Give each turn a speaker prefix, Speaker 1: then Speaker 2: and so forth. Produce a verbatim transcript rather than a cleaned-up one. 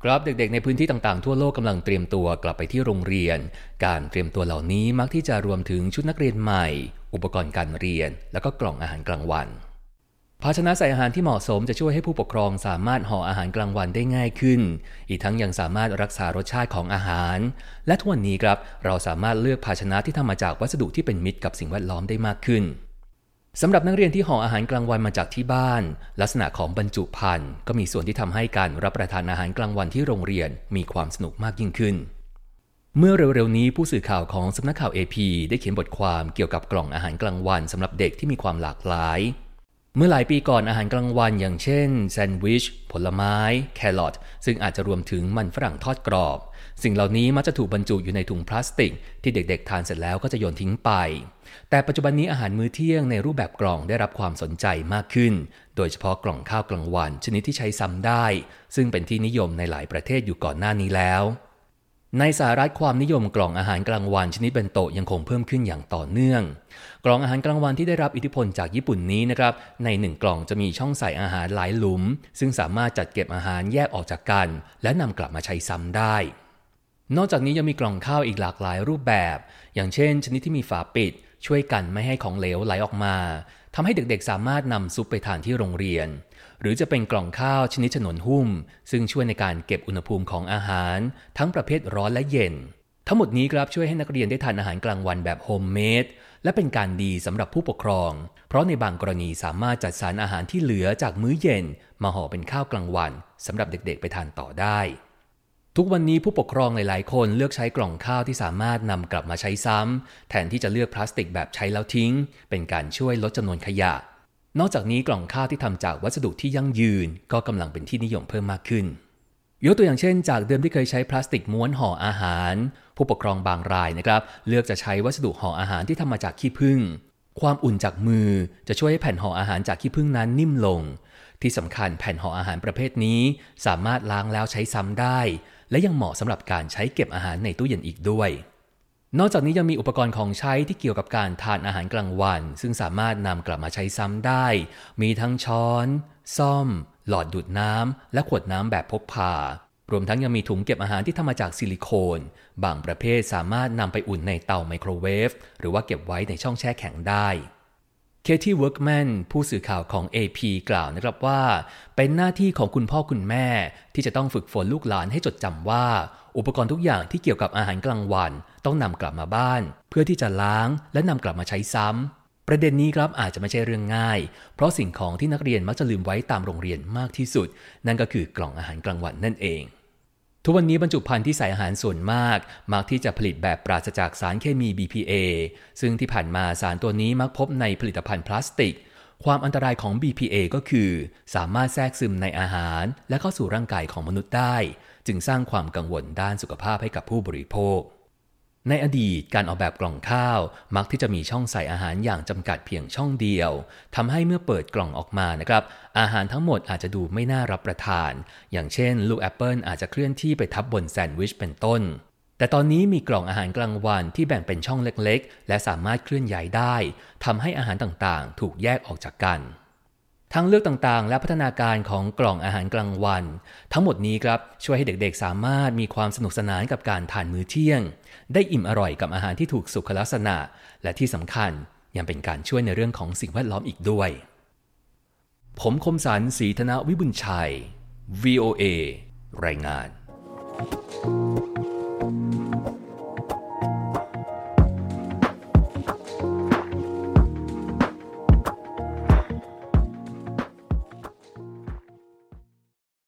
Speaker 1: ครับเด็กๆในพื้นที่ต่างๆทั่วโลกกำลังเตรียมตัวกลับไปที่โรงเรียนการเตรียมตัวเหล่านี้มักที่จะรวมถึงชุดนักเรียนใหม่อุปกรณ์การเรียนแล้วก็กล่องอาหารกลางวันภาชนะใส่อาหารที่เหมาะสมจะช่วยให้ผู้ปกครองสามารถห่ออาหารกลางวันได้ง่ายขึ้นอีกทั้งยังสามารถรักษารสชาติของอาหารและทุกวันนี้ครับเราสามารถเลือกภาชนะที่ทำมาจากวัสดุที่เป็นมิตรกับสิ่งแวดล้อมได้มากขึ้นสำหรับนักเรียนที่ห่ออาหารกลางวันมาจากที่บ้านลักษณะของบรรจุภัณฑ์ก็มีส่วนที่ทำให้การรับประทานอาหารกลางวันที่โรงเรียนมีความสนุกมากยิ่งขึ้นเมื่อเร็วๆนี้ผู้สื่อข่าวของสำนักข่าว เอ พี ได้เขียนบทความเกี่ยวกับกล่องอาหารกลางวันสำหรับเด็กที่มีความหลากหลายเมื่อหลายปีก่อนอาหารกลางวันอย่างเช่นแซนด์วิชผลไม้แครอทซึ่งอาจจะรวมถึงมันฝรั่งทอดกรอบสิ่งเหล่านี้มักจะถูกบรรจุอยู่ในถุงพลาสติกที่เด็กๆทานเสร็จแล้วก็จะโยนทิ้งไปแต่ปัจจุบันนี้อาหารมื้อเที่ยงในรูปแบบกล่องได้รับความสนใจมากขึ้นโดยเฉพาะกล่องข้าวกลางวันชนิดที่ใช้ซ้ำได้ซึ่งเป็นที่นิยมในหลายประเทศอยู่ก่อนหน้านี้แล้วในสหรัฐความนิยมกล่องอาหารกลางวันชนิดเบนโตะยังคงเพิ่มขึ้นอย่างต่อเนื่องกล่องอาหารกลางวันที่ได้รับอิทธิพลจากญี่ปุ่นนี้นะครับในหนึ่งกล่องจะมีช่องใส่อาหารหลายหลุมซึ่งสามารถจัดเก็บอาหารแยกออกจากกันและนำกลับมาใช้ซ้ำได้นอกจากนี้ยังมีกล่องข้าวอีกหลากหลายรูปแบบอย่างเช่นชนิดที่มีฝาปิดช่วยกันไม่ให้ของเหลวไหลออกมาทำให้เด็กๆสามารถนำซุปไปทานที่โรงเรียนหรือจะเป็นกล่องข้าวชนิดฉนวนหุ้มซึ่งช่วยในการเก็บอุณหภูมิของอาหารทั้งประเภทร้อนและเย็นทั้งหมดนี้ครับช่วยให้นักเรียนได้ทานอาหารกลางวันแบบโฮมเมดและเป็นการดีสำหรับผู้ปกครองเพราะในบางกรณีสามารถจัดสรรอาหารที่เหลือจากมื้อเย็นมาห่อเป็นข้าวกลางวันสำหรับเด็กๆไปทานต่อได้ทุกวันนี้ผู้ปกครองหลายๆคนเลือกใช้กล่องข้าวที่สามารถนำกลับมาใช้ซ้ำแทนที่จะเลือกพลาสติกแบบใช้แล้วทิ้งเป็นการช่วยลดจำนวนขยะนอกจากนี้กล่องข้าวที่ทำจากวัสดุที่ยั่งยืนก็กำลังเป็นที่นิยมเพิ่มมากขึ้นยกตัวอย่างเช่นจากเดิมที่เคยใช้พลาสติกม้วนห่ออาหารผู้ปกครองบางรายนะครับเลือกจะใช้วัสดุห่ออาหารที่ทำมาจากขี้ผึ้งความอุ่นจากมือจะช่วยให้แผ่นห่ออาหารจากขี้ผึ้งนั้นนิ่มลงที่สำคัญแผ่นห่ออาหารประเภทนี้สามารถล้างแล้วใช้ซ้ำได้และยังเหมาะสำหรับการใช้เก็บอาหารในตู้เย็นอีกด้วยนอกจากนี้ยังมีอุปกรณ์ของใช้ที่เกี่ยวกับการทานอาหารกลางวันซึ่งสามารถนำกลับมาใช้ซ้ำได้มีทั้งช้อนซ่อมหลอดดูดน้ำและขวดน้ำแบบพกพารวมทั้งยังมีถุงเก็บอาหารที่ทำมาจากซิลิโคนบางประเภทสามารถนำไปอุ่นในเตาไมโครเวฟหรือว่าเก็บไว้ในช่องแช่แข็งได้เคที่เวิร์กแมนผู้สื่อข่าวของ เอ พี กล่าวนะครับว่าเป็นหน้าที่ของคุณพ่อคุณแม่ที่จะต้องฝึกฝนลูกหลานให้จดจำว่าอุปกรณ์ทุกอย่างที่เกี่ยวกับอาหารกลางวันต้องนำกลับมาบ้านเพื่อที่จะล้างและนำกลับมาใช้ซ้ำประเด็นนี้ครับอาจจะไม่ใช่เรื่องง่ายเพราะสิ่งของที่นักเรียนมักจะลืมไว้ตามโรงเรียนมากที่สุดนั่นก็คือกล่องอาหารกลางวันนั่นเองทุกวันนี้บรรจุภัณฑ์ที่ใส่อาหารส่วนมากมักที่จะผลิตแบบปราศจากสารเคมี บี พี เอ ซึ่งที่ผ่านมาสารตัวนี้มักพบในผลิตภัณฑ์พลาสติกความอันตรายของ บี พี เอ ก็คือสามารถแทรกซึมในอาหารและเข้าสู่ร่างกายของมนุษย์ได้จึงสร้างความกังวลด้านสุขภาพให้กับผู้บริโภคในอดีตการออกแบบกล่องข้าวมักที่จะมีช่องใส่อาหารอย่างจำกัดเพียงช่องเดียวทำให้เมื่อเปิดกล่องออกมานะครับอาหารทั้งหมดอาจจะดูไม่น่ารับประทานอย่างเช่นลูกแอปเปิลอาจจะเคลื่อนที่ไปทับบนแซนด์วิชเป็นต้นแต่ตอนนี้มีกล่องอาหารกลางวันที่แบ่งเป็นช่องเล็กๆและสามารถเคลื่อนย้ายได้ทำให้อาหารต่างๆถูกแยกออกจากกันทางเลือกต่างๆและพัฒนาการของกล่องอาหารกลางวันทั้งหมดนี้ครับช่วยให้เด็กๆสามารถมีความสนุกสนานกับการทานมื้อเที่ยงได้อิ่มอร่อยกับอาหารที่ถูกสุขลักษณะและที่สำคัญยังเป็นการช่วยในเรื่องของสิ่งแวดล้อมอีกด้วยผมคมสันต์ ศรีธนวิบุญชัย วี โอ เอ รายงาน